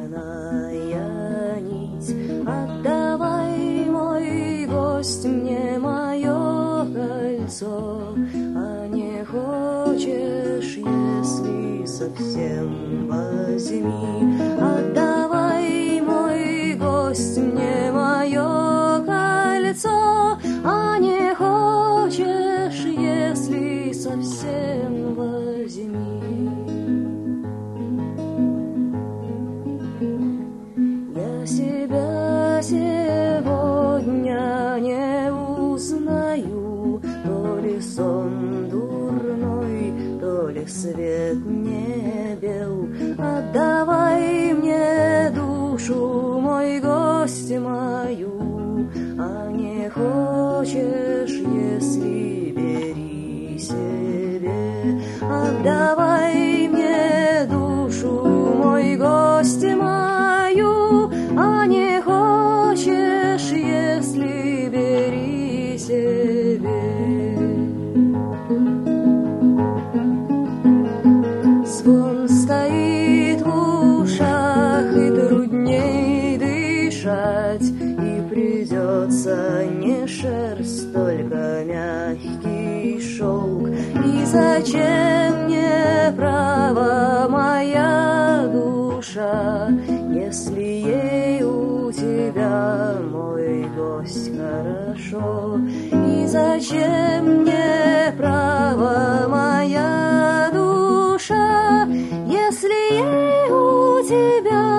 зеленая нить. Отдавай, мой гость, мне мое кольцо, а не хочешь, если совсем возьми. Отдавай, мой гость, мне мое кольцо, а не хочешь, если совсем возьми. Я себя сегодня не узнаю, то ли сон дурной, то ли свет не бел. Отдавай мне душу, мой гость, мою, а не хочешь, если бери себе. Отдавай мне душу, мой гость, мою, а не хочешь, если бери себе. Звон стоит в ушах, и трудней дышать, и придется не шерсть, только мягкий шелк. И зачем мне право моя душа, если ей у тебя, мой гость, хорошо? И зачем мне право моя душа, если ей у тебя